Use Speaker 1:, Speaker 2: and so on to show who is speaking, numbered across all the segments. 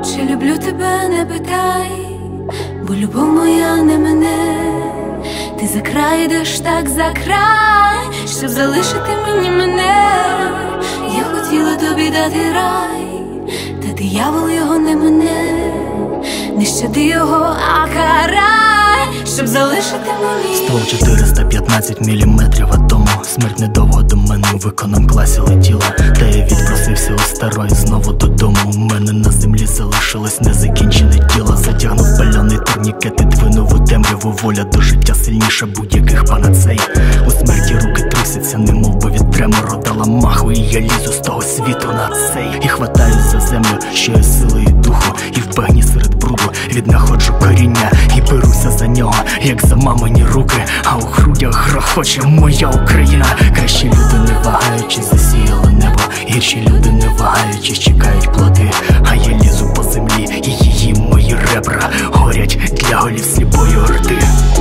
Speaker 1: Чи люблю тебе, не питай, бо любов моя не мене. Ти за край йдеш, так за край, щоб залишити мені мене. Я хотіла тобі дати рай, та диявол його не мене. Не щади його, а карай, щоб залишити мені.
Speaker 2: Ствол 415 міліметрів атому. Смерть недовго до мене в економ-класі летіла. Та я відпросився у старої знову додому. У мене на землі залишилось незакінчене діло. Затягнув пальоний турнікет і двинув у темряву. Воля до життя сильніша будь-яких панацей. У смерті руки трусяться, немов би від тремору. Дала маху, і я лізу з того світу на цей. І хватаюсь за землю, що є силою духу. І в багні серед бруду віднаходжу коріння. І беруся за нього, як за мамині руки. А у грудях грохоче моя Україна. Кращі люди, не вагаючись, засіяли небо. Гірші люди, не вагаючись, чекають плоди. А я лізу по землі, і її мої ребра горять для голів сліпої орди.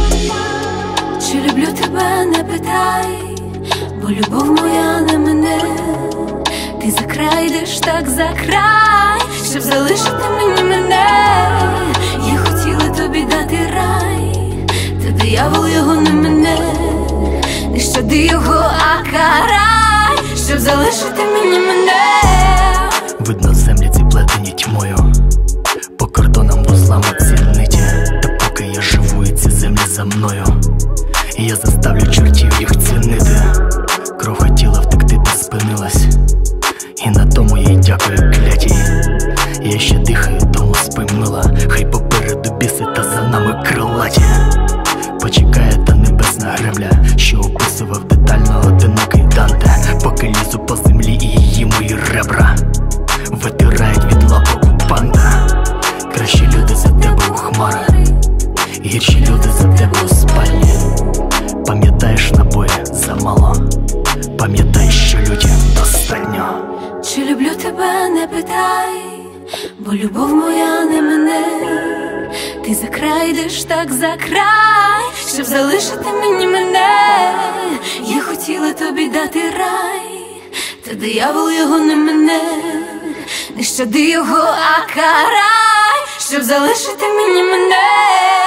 Speaker 1: Чи люблю тебе, не питай, бо любов моя не мене. Ти за край йдеш, так за край, щоб залишити мені мене. Я хотіла тобі дати рай, та диявол його не мене. Не щади його, а карай, щоб залишити мені мене.
Speaker 2: Видно землі ці плетені тьмою, по кордонам вузлами ці ниті. Та поки я живу, і ці землі за мною, і я заставлю чортів їх цінити. Кров хотіла втекти, та спинилась, і на тому їй дякую клятій. Я ще дихаю, тому спи, мила. Хай попереду біси, та за нами крилаті. Почекає та небесна гребля, що описував детально одинокий Данте. Поки лізу по землі, і її мої ребра витирають від лап окупанта. Кращі люди за тебе у хмарах, гірші люди за тебе у спальні. Пам'ятаєш, набої замало, пам'ятай, що людям достатньо.
Speaker 1: Чи люблю тебе, не питай, бо любов моя не мене. Ти за край йдеш, так за край, щоб залишити мені мене. Я хотіла тобі дати рай, та диявол його не мене. Не щади його, а карай, щоб залишити мені мене.